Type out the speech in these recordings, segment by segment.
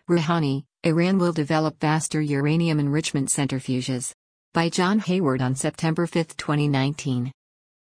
Rouhani, Iran will develop faster uranium enrichment centrifuges. By John Hayward on September 5, 2019.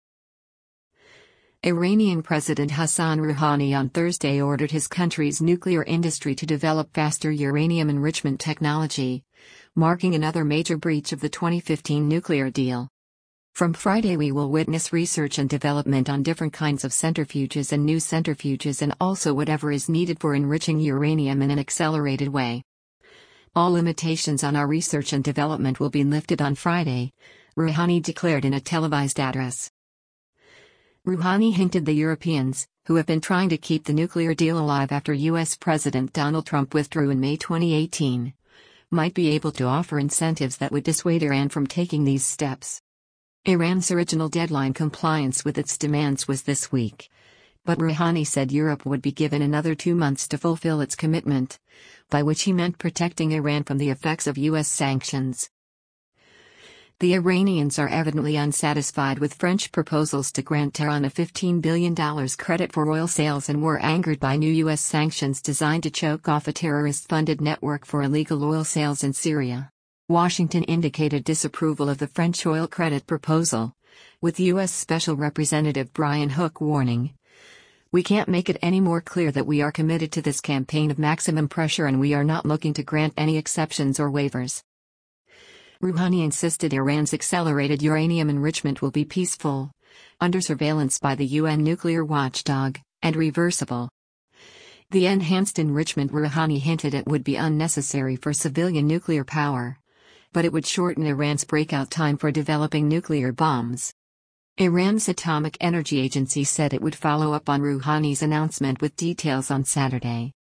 Iranian President Hassan Rouhani on Thursday ordered his country's nuclear industry to develop faster uranium enrichment technology, marking another major breach of the 2015 nuclear deal. From Friday we will witness research and development on different kinds of centrifuges and new centrifuges and also whatever is needed for enriching uranium in an accelerated way. All limitations on our research and development will be lifted on Friday, Rouhani declared in a televised address. Rouhani hinted the Europeans, who have been trying to keep the nuclear deal alive after U.S. President Donald Trump withdrew in May 2018, might be able to offer incentives that would dissuade Iran from taking these steps. Iran's original deadline compliance with its demands was this week, but Rouhani said Europe would be given another 2 months to fulfill its commitment, by which he meant protecting Iran from the effects of U.S. sanctions. The Iranians are evidently unsatisfied with French proposals to grant Tehran a $15 billion credit for oil sales and were angered by new U.S. sanctions designed to choke off a terrorist-funded network for illegal oil sales in Syria. Washington indicated disapproval of the French oil credit proposal, with U.S. Special Representative Brian Hook warning, "We can't make it any more clear that we are committed to this campaign of maximum pressure and we are not looking to grant any exceptions or waivers." Rouhani insisted Iran's accelerated uranium enrichment will be peaceful, under surveillance by the UN nuclear watchdog, and reversible. The enhanced enrichment Rouhani hinted at would be unnecessary for civilian nuclear power, but it would shorten Iran's breakout time for developing nuclear bombs. Iran's Atomic Energy Agency said it would follow up on Rouhani's announcement with details on Saturday.